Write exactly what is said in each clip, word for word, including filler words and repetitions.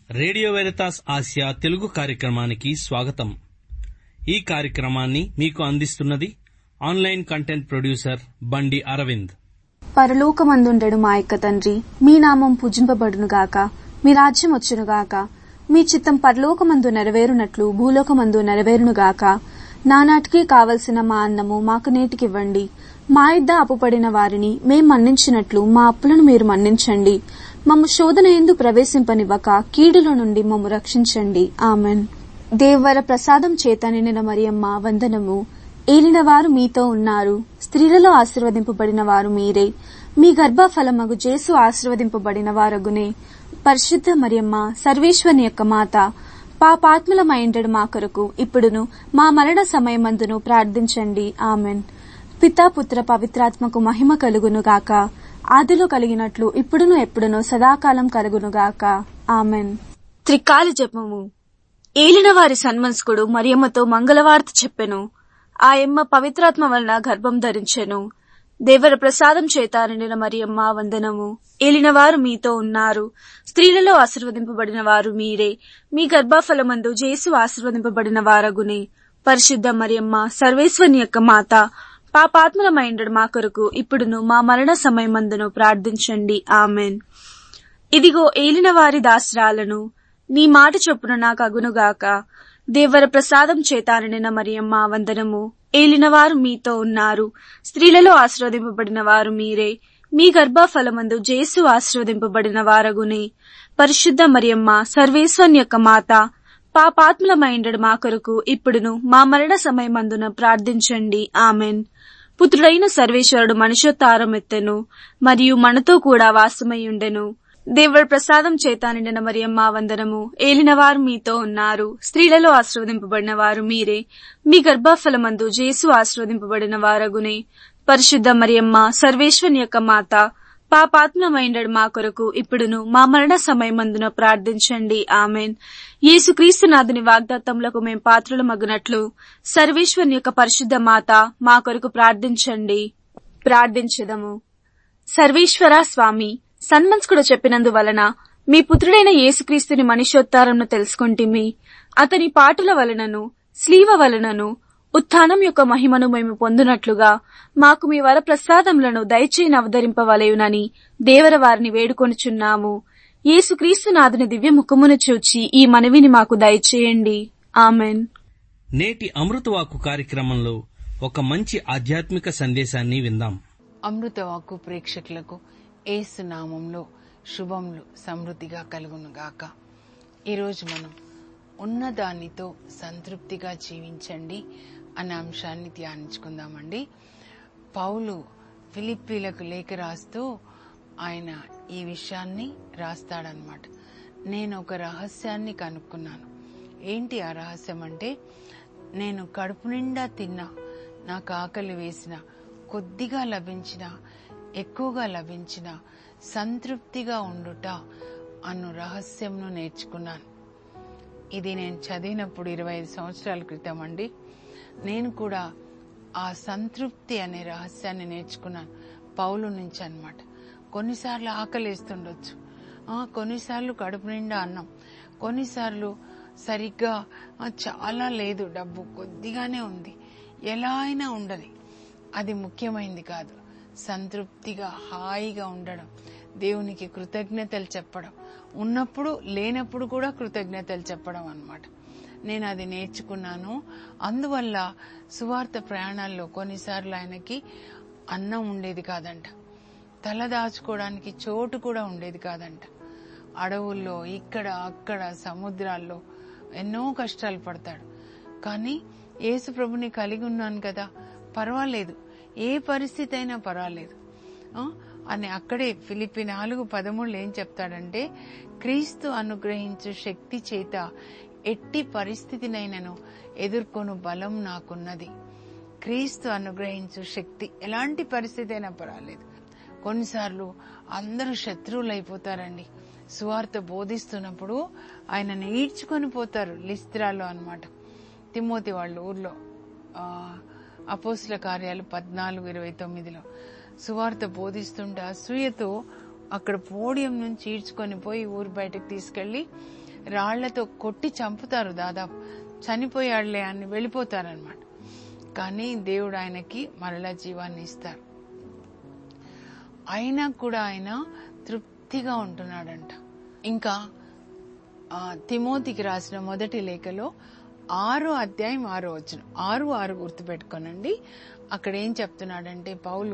Radio Veritas Asia Telugu కార్యక్రమానికి స్వాగతం. ఈ కార్యక్రమాన్ని మీకు అందిస్తున్నది ఆన్లైన్ కంటెంట్ ప్రొడ్యూసర్ బండి అరవింద్. పరలోకమందుండెడు మా యొక్క తండ్రి, మీ నామం పూజింపబడునుగాక, మీ రాజ్యం వచ్చునుగాక, మీ చిత్తం పరలోకమందు నెరవేరునట్లు భూలోకమందు నెరవేరునుగాక. నానాటికి కావలసిన మా అన్నము మాకు నేటికివ్వండి. మా ఇద్ద అప్పుపడిన వారిని మేం మన్నించినట్లు మా అప్పులను మీరు మన్నించండి. మమ్ము శోధన యందు ప్రవేశింపనివ్వక కీడులో నుండి మమ్ము రక్షించండి. ఆమెన్. దేవర ప్రసాదం చేత నిండిన మరియమ్మ వందనము. ఏలినవారు మీతో ఉన్నారు, స్త్రీలలో ఆశీర్వదింపబడిన వారు మీరే. మీ గర్భఫలమగు జేసు ఆశీర్వదింపబడిన వారగునే. పరిశుద్ధ మరియమ్మ, సర్వేశ్వరుని యొక్క మాత, పాపాత్ములమైండెడు మా కొరకు ఇప్పుడును మా మరణ సమయమందును ప్రార్థించండి. ఆమెన్. పితా పుత్ర పవిత్రాత్మకు మహిమ కలుగునుగాక, ఆదిలో కలిగినట్లు ఇప్పుడును ఎప్పుడును సదాకాలం కలుగునుగాక. ఆమెన్. త్రికాల జపము. ఏలినవారి సన్మనస్కుడు మరియమ్మతో మంగళవార్త చెప్పెను. ఆ యమ్మ పవిత్రాత్మ వలన గర్భం ధరించెను. దేవర ప్రసాదం చేత నిండిన మరియమ్మ వందనము. ఏలినవారు మీతో ఉన్నారు, స్త్రీలలో ఆశీర్వదింపబడిన వారు మీరే. మీ గర్భఫలమందు జేసు ఆశీర్వదింపబడిన వారగునే. పరిశుద్ధ మరియమ్మ, సర్వేశ్వరుని యొక్క మాత, పాపాత్ములమైండెడు మా కొరకు ఇప్పుడును మా మరణ సమయమందును ప్రార్థించండి. ఆమెన్. ఇదిగో ఏలినవారి దాసరాలను, నీ మాట చొప్పున నాకు అగునుగాక. దేవర ప్రసాదం చేత నిండిన మరియమ్మ వందనము. ఏలినవారు మీతో ఉన్నారు, స్త్రీలలో ఆశీర్వదింపబడిన వారు మీరే. మీ గర్భఫలమందు జేసు ఆశీర్వదింపబడిన వారగునే. పరిశుద్ధ మరియమ్మ, సర్వేశ్వరుని యొక్క మాత, పాపాత్ములమైండెడు మా కొరకు ఇప్పుడును మా మరణ సమయమందున ప్రార్థించండి. ఆమెన్. పుత్రుడైన సర్వేశ్వరుడు మనుష్యోత్తారం ఎత్తెను, మరియు మనతో కూడా వాసమయ్యుండెను. దేవుడి ప్రసాదం చేత నిండిన మరియమ్మ వందనము. ఏలినవారు మీతో ఉన్నారు, స్త్రీలలో ఆశీర్వదింపబడిన వారు మీరే. మీ గర్భఫలమందు జేసు ఆశీర్వదింపబడిన వారగునే. పరిశుద్ధ మరియమ్మ, సర్వేశ్వరుని యొక్క మాత, పాపాత్ములమైండెడు మా కొరకు ఇప్పుడును మా మరణ సమయమందున ప్రార్థించండి. ఆమెన్. యేసుక్రీస్తునాథుని వాగ్దాత్తములకు మేం పాత్రులమగునట్లు సర్వేశ్వరుని యొక్క పరిశుద్ధ మాత మా కొరకు ప్రార్థించండి. ప్రార్థించెదము. సర్వేశ్వర స్వామి, సన్మనస్కుడు చెప్పినందువలన మీ పుత్రుడైన యేసుక్రీస్తుని మనుష్యోత్తారంను తెలుసుకుంటిమి. అతని పాటుల వలనను స్లీవ వలనను ఉత్థానం యొక్క మహిమను మేము పొందునట్లుగా మాకు మీ వర ప్రసాదములను దయచేయని అవతరింపవలయునని దేవర వారిని వేడుకొనుచున్నాము. యేసుక్రీస్తునాథుని దివ్య ముఖమును చూచి ఈ మనవిని మాకు దయచేయండి. ఆమెన్. నేటి అమృతవాక్కు కార్యక్రమంలో ఒక మంచి ఆధ్యాత్మిక సందేశాన్ని విందాం. అమృతవాక్కు ప్రేక్షకులకు యేసు నామంలో శుభములు సమృద్ధిగా కలుగునుగాక. ఈరోజు మనం ఉన్నదానితో సంతృప్తిగా జీవించండి అనే అంశాన్ని ధ్యానించుకుందామండి. పౌలు ఫిలిప్పీలకు లేఖ రాస్తూ ఆయన ఈ విషయాన్ని రాస్తాడనమాట. నేను ఒక రహస్యాన్ని కనుక్కున్నాను. ఏంటి ఆ రహస్యం అంటే, నేను కడుపు నిండా తిన్నా, నాకు ఆకలి వేసిన, కొద్దిగా లభించిన, ఎక్కువగా లభించిన, సంతృప్తిగా ఉండుట అను రహస్యంను నేర్చుకున్నాను. ఇది నేను చదివినప్పుడు ఇరవై ఐదు సంవత్సరాల క్రితం అండి. నేను కూడా ఆ సంతృప్తి అనే రహస్యాన్ని నేర్చుకున్నాను పౌలు నుంచి అన్నమాట. కొన్నిసార్లు ఆకలిస్తుండొచ్చు, కొన్నిసార్లు కడుపు నిండా అన్నం, కొన్నిసార్లు సరిగ్గా చాలా లేదు, డబ్బు కొద్దిగానే ఉంది, ఎలా అయినా ఉండదు. అది ముఖ్యమైనది కాదు. సంతృప్తిగా హాయిగా ఉండడం, దేవునికి కృతజ్ఞతలు చెప్పడం, ఉన్నప్పుడు లేనప్పుడు కూడా కృతజ్ఞతలు చెప్పడం అన్నమాట. నేను అది నేర్చుకున్నాను. అందువల్ల సువార్త ప్రయాణాల్లో కొన్నిసార్లు ఆయనకి అన్నం ఉండేది కాదంట, తల దాచుకోవడానికి చోటు కూడా ఉండేది కాదంట. అడవుల్లో ఇక్కడ అక్కడ సముద్రాల్లో ఎన్నో కష్టాలు పడతాడు. కానీ యేసు ప్రభుని కలిగి ఉన్నాను కదా, పర్వాలేదు, ఏ పరిస్థితి అయినా పర్వాలేదు అని అక్కడే ఫిలిప్పీ నాలుగు పదమూడులో ఏం చెప్తాడంటే, క్రీస్తు అనుగ్రహించు శక్తి చేత ఎట్టి పరిస్థితినైనను ఎదుర్కొను బలం నాకున్నది. క్రీస్తు అనుగ్రహించు శక్తి, ఎలాంటి పరిస్థితి అయినా పర్వాలేదు. కొన్నిసార్లు అందరూ శత్రువులు అయిపోతారండి. సువార్త బోధిస్తున్నప్పుడు ఆయన ఈడ్చుకొని పోతారు. లిస్త్రాలో అన్నమాట, తిమోతి వాళ్ళ ఊర్లో, అపోస్తుల కార్యాలు పద్నాలుగు ఇరవై తొమ్మిదిలో సువార్త బోధిస్తుంటే అసూయతో అక్కడ పోడియం నుంచి ఈడ్చుకొని పోయి ఊరు బయటకు తీసుకెళ్లి రాళ్లతో కొట్టి చంపుతారు, దాదాపు చనిపోయాడులే అని వెళ్ళిపోతారనమాట. కానీ దేవుడు ఆయనకి మరలా జీవాన్ని ఇస్తారు. అయినా కూడా ఆయన తృప్తిగా ఉంటున్నాడంట. ఇంకా తిమోతికి రాసిన మొదటి లేఖలో ఆరో అధ్యాయం ఆరో వచనం, ఆరు ఆరు గుర్తుపెట్టుకోనండి. అక్కడ ఏం చెప్తున్నాడంటే పౌలు,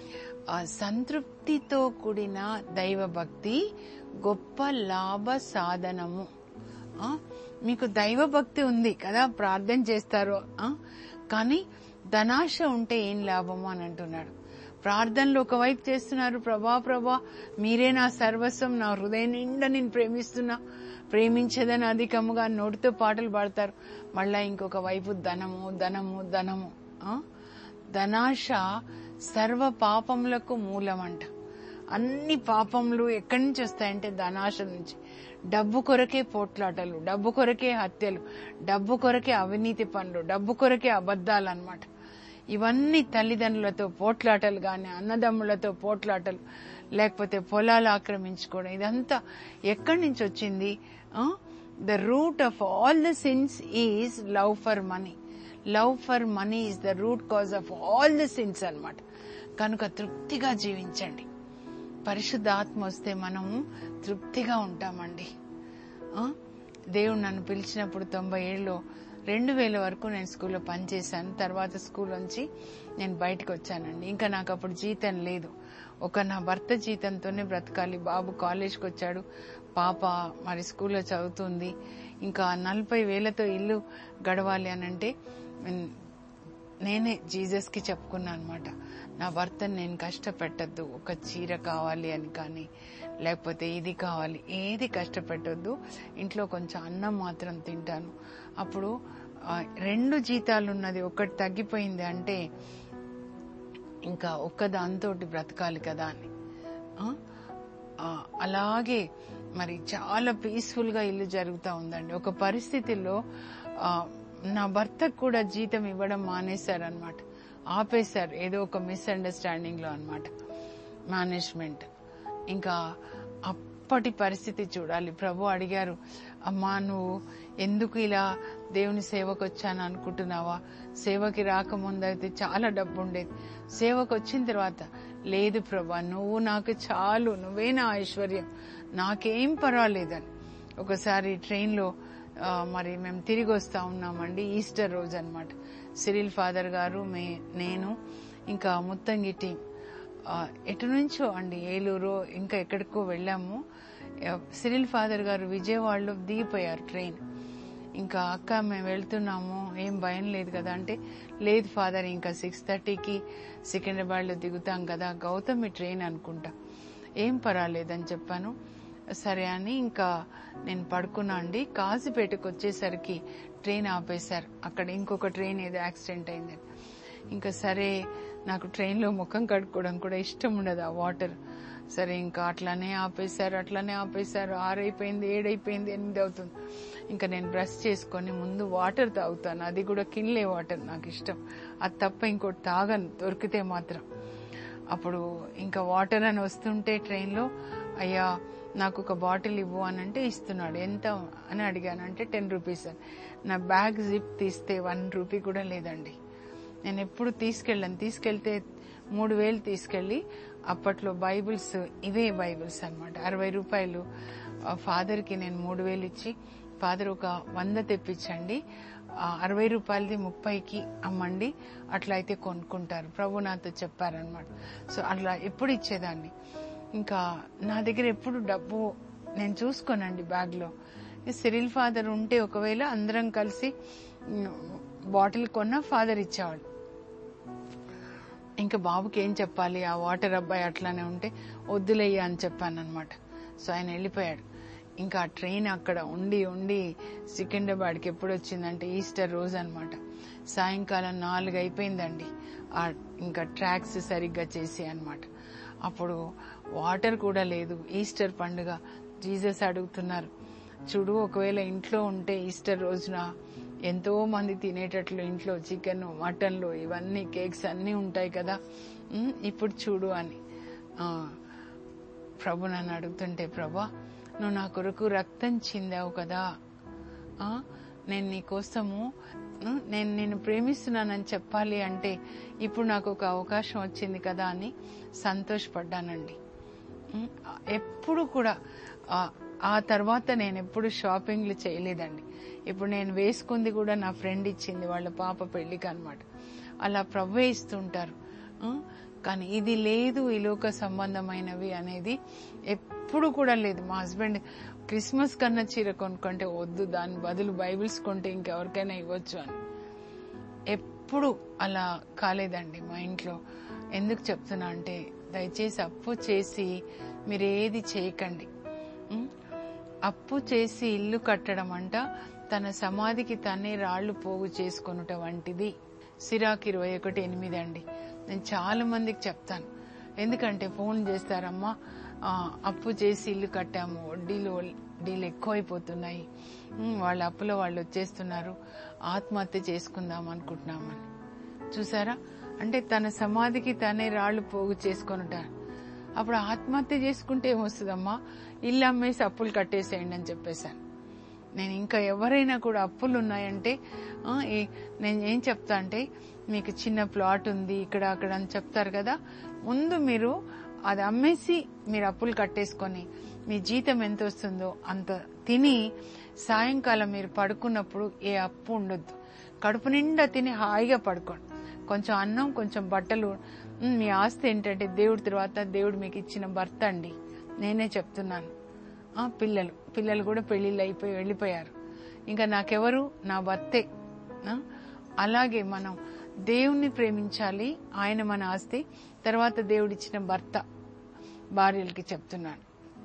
సంతృప్తితో కూడిన దైవ భక్తి గొప్ప లాభ సాధనము. మీకు దైవ భక్తి ఉంది కదా, ప్రార్థన చేస్తారు, కానీ ధనాశ ఉంటే ఏం లాభము అని అంటున్నాడు. ప్రార్థనలు ఒకవైపు చేస్తున్నారు, ప్రభా ప్రభా మీరే నా సర్వస్వం, నా హృదయం నిండా నేను ప్రేమిస్తున్నా, ప్రేమించేదని అధికముగా నోటితో పాటలు పాడతారు. మళ్ళా ఇంకొక వైపు ధనము ధనము ధనము. ధనాశ సర్వ పాపములకు మూలమంట. అన్ని పాపములు ఎక్కడి నుంచి వస్తాయంటే ధనాశ నుంచి. డబ్బు కొరకే పోట్లాటలు, డబ్బు కొరకే హత్యలు, డబ్బు కొరకే అవినీతి పనులు, డబ్బు కొరకే అబద్ధాలు అన్నమాట. ఇవన్నీ తల్లిదండ్రులతో పోట్లాటలు గాని, అన్నదమ్ములతో పోట్లాటలు, లేకపోతే పొలాలు ఆక్రమించుకోవడం, ఇదంతా ఎక్కడి నుంచి వచ్చింది? The root of all the sins is love for money. Love for money is the root cause of all the sins అన్నమాట. కనుక తృప్తిగా జీవించండి. పరిశుద్ధాత్మ వస్తే మనము తృప్తిగా ఉంటామండి. దేవుడు నన్ను పిలిచినప్పుడు తొంభై ఏళ్ళలో రెండు వేల వరకు నేను స్కూల్లో పనిచేశాను. తర్వాత స్కూల్ నుంచి నేను బయటకు వచ్చానండి. ఇంకా నాకు అప్పుడు జీతం లేదు. ఒక నా భర్త జీతంతోనే బ్రతకాలి. బాబు కాలేజ్కి వచ్చాడు, పాప మరి స్కూల్లో చదువుతుంది. ఇంకా నలభై వేలతో ఇల్లు గడవాలి అని అంటే నేనే జీసస్ కి చెప్పుకున్నా అనమాట. నా భర్తను నేను కష్టపెట్టద్దు, ఒక చీర కావాలి అని కానీ, లేకపోతే ఇది కావాలి, ఏది కష్టపెట్టొద్దు, ఇంట్లో కొంచెం అన్నం మాత్రం తింటాను. అప్పుడు రెండు జీతాలు ఉన్నది, ఒకటి తగ్గిపోయింది అంటే ఇంకా ఒక్క దాంతోటి బ్రతకాలి కదా అని. అలాగే మరి చాలా పీస్ఫుల్ గా ఇల్లు జరుగుతూ ఉందండి. ఒక పరిస్థితిలో నా భర్తకు కూడా జీతం ఇవ్వడం మానేశారనమాట, ఆపేశారు. ఏదో ఒక మిస్అండర్స్టాండింగ్ లో అనమాట మేనేజ్మెంట్. ఇంకా అప్పటి పరిస్థితి చూడాలి. ప్రభు అడిగారు, అమ్మా నువ్వు ఎందుకు ఇలా దేవుని సేవకు వచ్చాను అనుకుంటున్నావా? సేవకి రాకముందు అయితే చాలా డబ్బు ఉండేది, సేవకు వచ్చిన తర్వాత లేదు ప్రభా, నువ్వు నాకు చాలు, నువ్వే నా ఐశ్వర్యం, నాకేం పర్వాలేదని. ఒకసారి ట్రైన్ లో మరి మేము తిరిగి వస్తా ఉన్నామండి, ఈస్టర్ రోజు అనమాట. సిరిల్ ఫాదర్ గారు, మే నేను ఇంకా ముత్తంగి టీం ఎటు నుంచో అండి, ఏలూరు ఇంకా ఎక్కడికో వెళ్ళాము. సిరిల్ ఫాదర్ గారు విజయవాడలో దిగిపోయారు ట్రైన్. ఇంకా అక్క మేము వెళ్తున్నాము, ఏం భయం లేదు కదా అంటే, లేదు ఫాదర్ ఇంకా సిక్స్ థర్టీకి సికింద్రాబాద్ లో దిగుతాం కదా, గౌతమి ట్రైన్ అనుకుంటా, ఏం పర్వాలేదని చెప్పాను. సరే అని ఇంకా నేను పడుకున్నా అండి. కాజీపేటకు వచ్చేసరికి ట్రైన్ ఆపేశారు. అక్కడ ఇంకొక ట్రైన్ ఏదో యాక్సిడెంట్ అయిందని. ఇంకా సరే నాకు ట్రైన్ లో ముఖం కడుక్కోవడం కూడా ఇష్టం ఉండదు, ఆ వాటర్. సరే ఇంకా అట్లానే ఆపేశారు, అట్లానే ఆపేశారు. ఆరైపోయింది, ఏడైపోయింది, ఎనిమిది అవుతుంది. ఇంకా నేను బ్రష్ చేసుకొని ముందు వాటర్ తాగుతాను, అది కూడా కిన్లే వాటర్, నాకు ఇష్టం. అది తప్ప ఇంకోటి తాగను దొరికితే మాత్రం. అప్పుడు ఇంకా వాటర్ అని వస్తుంటే ట్రైన్ లో, అయ్యా నాకు ఒక బాటిల్ ఇవ్వు అని అంటే ఇస్తున్నాడు. ఎంత అని అడిగాను అంటే టెన్ రూపీస్ అని. నా బ్యాగ్ జిప్ తీస్తే వన్ రూపీ కూడా లేదండి. నేను ఎప్పుడు తీసుకెళ్ళాను, తీసుకెళ్తే మూడు వేలు తీసుకెళ్లి, అప్పట్లో బైబిల్స్ ఇవే బైబిల్స్ అనమాట, అరవై రూపాయలు. ఫాదర్ కి నేను మూడు వేలు ఇచ్చి, ఫాదర్ ఒక వంద తెప్పించండి, అరవై రూపాయలది ముప్పైకి అమ్మండి, అట్లా అయితే కొనుక్కుంటారు, ప్రభు నాతో చెప్పారనమాట. సో అట్లా ఎప్పుడు ఇచ్చేదాన్ని. ఇంకా నా దగ్గర ఎప్పుడు డబ్బు నేను చూసుకోనండి బ్యాగ్ లో. సిరిల్ ఫాదర్ ఉంటే ఒకవేళ అందరం కలిసి బాటిల్ కొన్న ఫాదర్ ఇచ్చేవాళ్ళు. ఇంకా బాబుకి ఏం చెప్పాలి, ఆ వాటర్ అబ్బాయి అట్లానే ఉంటే వద్దులయ్యా అని చెప్పాను అనమాట. సో ఆయన వెళ్ళిపోయాడు. ఇంకా ట్రైన్ అక్కడ ఉండి ఉండి సికింద్రాబాద్కి ఎప్పుడు వచ్చిందంటే ఈస్టర్ రోజు అనమాట. సాయంకాలం నాలుగు అయిపోయిందండి. ఆ ఇంకా ట్రాక్స్ సరిగ్గా చేసి అనమాట. అప్పుడు వాటర్ కూడా లేదు. ఈస్టర్ పండుగ, జీసస్ అడుగుతున్నారు, చూడు ఒకవేళ ఇంట్లో ఉంటే ఈస్టర్ రోజున ఎంతో మంది తినేటట్లు ఇంట్లో చికెన్, మటన్లు, ఇవన్నీ కేక్స్ అన్నీ ఉంటాయి కదా, ఇప్పుడు చూడు అని. ప్రభు నన్ను అడుగుతుంటే, ప్రభా నువ్వు నా కొరకు రక్తం చిందావు కదా, నేను నీ కోసము నేను నిన్ను ప్రేమిస్తున్నానని చెప్పాలి అంటే ఇప్పుడు నాకు ఒక అవకాశం వచ్చింది కదా అని సంతోషపడ్డానండి. ఎప్పుడు కూడా ఆ తర్వాత నేను ఎప్పుడు షాపింగ్లు చేయలేదండి. ఇప్పుడు నేను వేసుకుంది కూడా నా ఫ్రెండ్ ఇచ్చింది వాళ్ళ పాప పెళ్లికి అనమాట. అలా ప్రభువే ఇస్తుంటారు. కానీ ఇది లేదు, ఈ లోక సంబంధమైనవి అనేది ఎప్పుడు కూడా లేదు. మా హస్బెండ్ క్రిస్మస్ కన్నా చీర కొనుక్కుంటే వద్దు, దాని బదులు బైబిల్స్ కొంటే ఇంకెవరికైనా ఇవ్వచ్చు అని. ఎప్పుడు అలా కాలేదండి మా ఇంట్లో. ఎందుకు చెప్తున్నా అంటే దయచేసి అప్పు చేసి మీరేది చేయకండి. అప్పు చేసి ఇల్లు కట్టడం అంట తన సమాధికి తనే రాళ్లు పోగు చేసుకొనుట వంటిది. సిరాక్ ఇరవై ఒకటి ఎనిమిది అండి. నేను చాలా మందికి చెప్తాను, ఎందుకంటే ఫోన్ చేస్తారమ్మా అప్పు చేసి ఇల్లు కట్టాము, వడ్డీలు వడ్డీలు ఎక్కువైపోతున్నాయి, వాళ్ళ అప్పులో వాళ్ళు వచ్చేస్తున్నారు, ఆత్మహత్య చేసుకుందాం అనుకుంటున్నామని. చూసారా, అంటే తన సమాధికి తనే రాళ్లు పోగు చేసుకొనుట. అప్పుడు ఆత్మహత్య చేసుకుంటే ఏమొస్తుందమ్మా, ఇల్లు అమ్మేసి అప్పులు కట్టేసేయండి అని చెప్పేశాను. నేను ఇంకా ఎవరైనా కూడా అప్పులు ఉన్నాయంటే నేను ఏం చెప్తా అంటే, మీకు చిన్న ప్లాట్ ఉంది ఇక్కడ అక్కడ అని చెప్తారు కదా, ముందు మీరు అది అమ్మేసి మీరు అప్పులు కట్టేసుకొని మీ జీతం ఎంత వస్తుందో అంత తిని సాయంకాలం మీరు పడుకున్నప్పుడు ఏ అప్పు ఉండొద్దు. కడుపు నిండా తిని హాయిగా పడుకోండి. కొంచెం అన్నం కొంచెం బట్టలు. మీ ఆస్తి ఏంటంటే దేవుడి తర్వాత దేవుడు మీకు ఇచ్చిన భర్త అండి. నేనే చెప్తున్నాను. పిల్లలు పిల్లలు కూడా పెళ్లిళ్ళు అయిపోయి వెళ్ళిపోయారు. ఇంకా నాకెవరు, నా భర్తే. అలాగే మనం దేవుణ్ణి ప్రేమించాలి, ఆయన మన ఆస్తి, తర్వాత దేవుడిచ్చిన భర్త. భార్యలకి చెప్తున్నాను,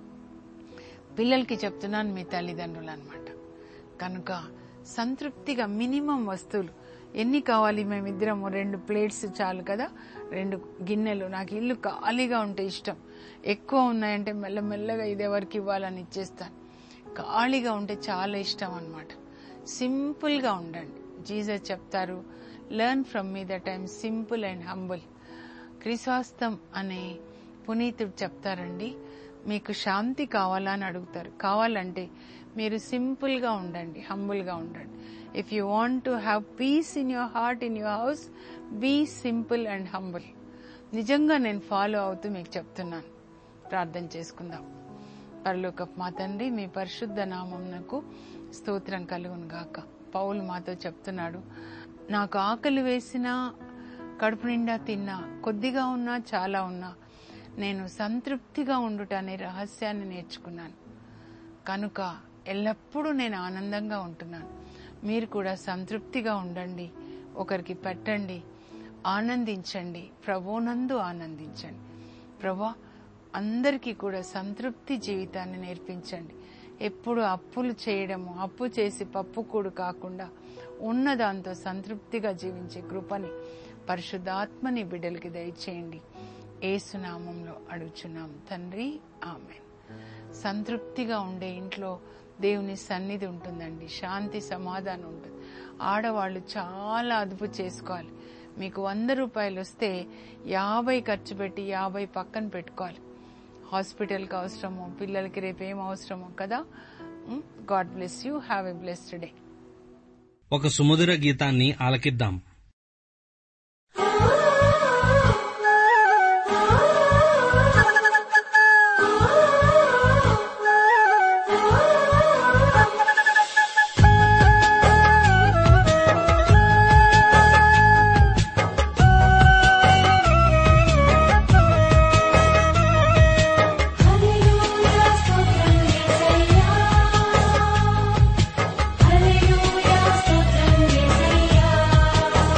పిల్లలకి చెప్తున్నాను, మీ తల్లిదండ్రులు అన్నమాట. కనుక సంతృప్తిగా మినిమం వస్తువులు ఎన్ని కావాలి, మేమిద్దరము రెండు ప్లేట్స్ చాలు కదా, రెండు గిన్నెలు. నాకు ఇల్లు ఖాళీగా ఉంటే ఇష్టం. ఎక్కువ ఉన్నాయంటే మెల్లమెల్లగా ఇదెవరికి ఇవ్వాలని ఇచ్చేస్తాను. ఖాళీగా ఉంటే చాలా ఇష్టం అన్నమాట. సింపుల్ గా ఉండండి. జీసస్ చెప్తారు, learn from me that I'm simple and humble. Chrysostom అనే పునీతుడు చెప్తారండి, మీకు శాంతి కావాలా అని అడుగుతారు. కావాలంటే మీరు సింపుల్ గా ఉండండి, హంబుల్ గా ఉండండి. If you want to have peace in your heart, in your house, be simple and humble. నిజంగా నేను ఫాలో అవుతూ మీకు చెప్తున్నాను. ప్రార్థన చేసుకుందాం. పరలోకపు మా తండ్రి, మీ పరిశుద్ధ నామమునకు స్తోత్రం కలుగును గాక. పౌలు మాతో చెప్తున్నాడు, నాకు ఆకలి వేసినా, కడుపు నిండా తిన్నా, కొద్దిగా ఉన్నా చాలా ఉన్నా, నేను సంతృప్తిగా ఉండుట అనే రహస్యాన్ని నేర్చుకున్నాను. కనుక ఎల్లప్పుడూ నేను ఆనందంగా ఉంటున్నాను. మీరు కూడా సంతృప్తిగా ఉండండి, ఒకరికి పెట్టండి, ఆనందించండి, ప్రభువునందు ఆనందించండి. ప్రభా, అందరికీ కూడా సంతృప్తి జీవితాన్ని నేర్పించండి. ఎప్పుడు అప్పులు చేయడము, అప్పు చేసి పప్పుకూడు కాకుండా ఉన్న దాంతో సంతృప్తిగా జీవించే కృపని పరిశుద్ధాత్మని బిడ్డలకి దయచేయండి. యేసునామంలో అడుగుచున్నాం తండ్రి, ఆమేన్. సంతృప్తిగా ఉండే ఇంట్లో దేవుని సన్నిధి ఉంటుందండి, శాంతి సమాధానం ఉంటుంది. ఆడవాళ్లు చాలా అదుపు చేసుకోవాలి. మీకు వంద రూపాయలు వస్తే యాభై ఖర్చు పెట్టి యాభై పక్కన పెట్టుకోవాలి. హాస్పిటల్కి అవసరమో, పిల్లలకి రేపు ఏం అవసరమో కదా. God bless you. Have a blessed day. ఒక సుమధుర గీతాన్ని ఆలకిద్దాం. Hallelujah,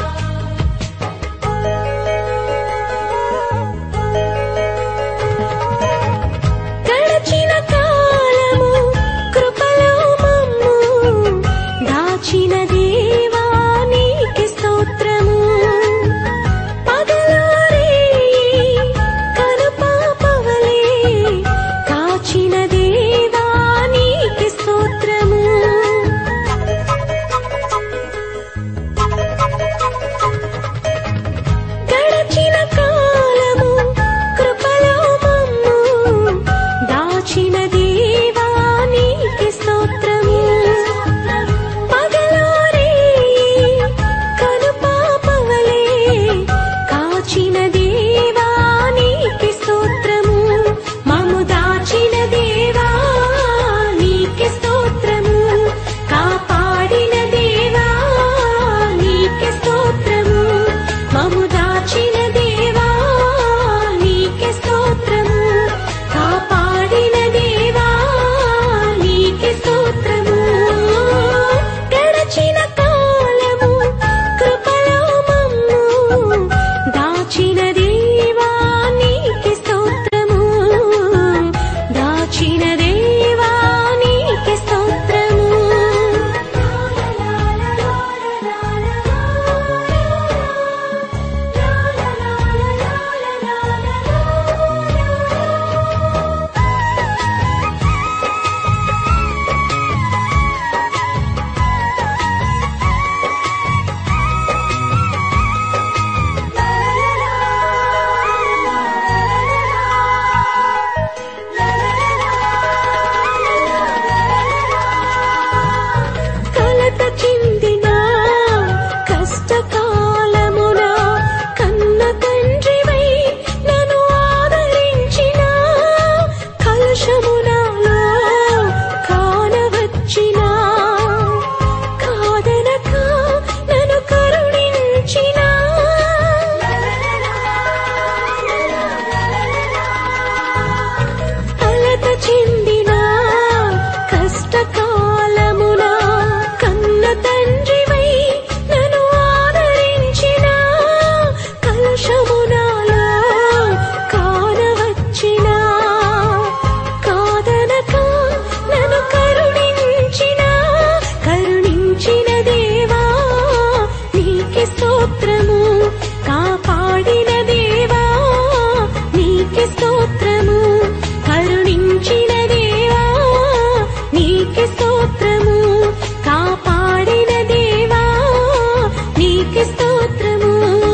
స్తోత్రము, కాపాడిన దేవా నీకే స్తోత్రము.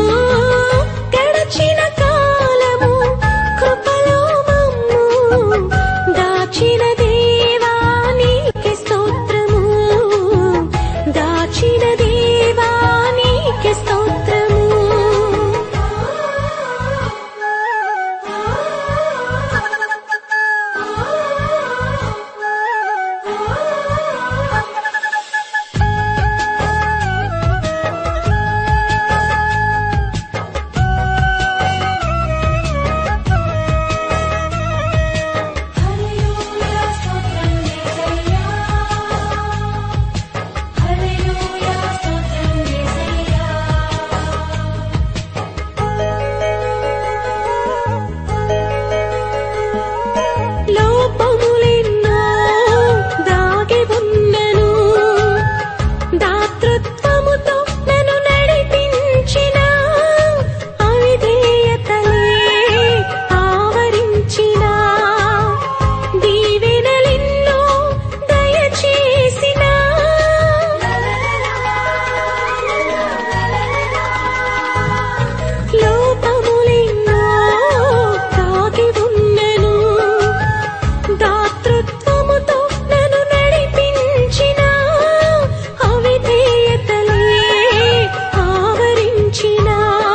గడచిన కాలము కృపలో మమ్ము దాచిన దేవా నీకే స్తోత్రము, దాచిన దేవా నీకే స్తోత్రము. లోపములెన్నో దాగి ఉన్నను, దాతృత్వముతో నన్ను నడిపించిన అవిధేయతలే ఆవరించిన, దీవెనలెన్నో దయచేసిన, లోపములెన్నో దాగి ఉన్నను, దాతృత్వముతో నన్ను నడిపించిన అవిధేయతలే ఆవరించిన,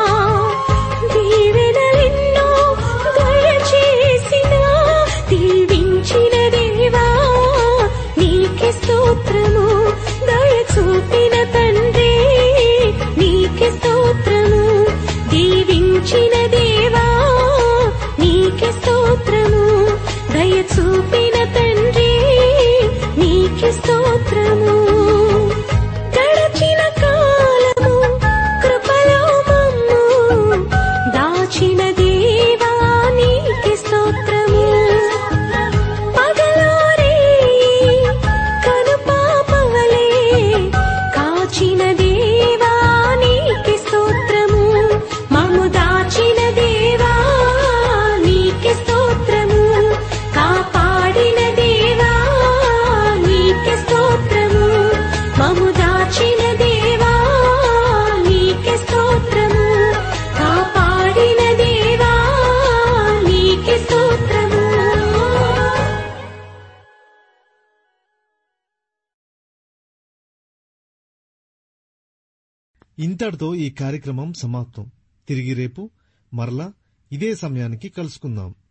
దీవెనలెన్నో దయచేసిన, దీవించిన దేవా నీకే స్తోత్రము, దయ చూపిన తండ్రి నీకే స్తోత్రము, దీవించిన దేవా నీకే స్తోత్రము, దయ చూపిన తండ్రి నీకే స్తోత్రము. గడచిన కాలము కృపలో మమ్ము దాచిన దేవా నీకే స్తోత్రము, పగలో రేయి కనుపాపవలే కాచిన దేవా నీకే స్తోత్రము, మమ్ము దాచిన దేవా నీకే స్తోత్రము, కాపాడిన దేవా నీకే స్తోత్రము, మమ్ము దాచిన దేవా నీకే స్తోత్రము, కాపాడిన దేవా నీకే స్తోత్రము. ఇంతటితో ఈ కార్యక్రమం సమాప్తం. తిరిగి రేపు మరలా ఇదే సమయానికి కలుసుకుందాం.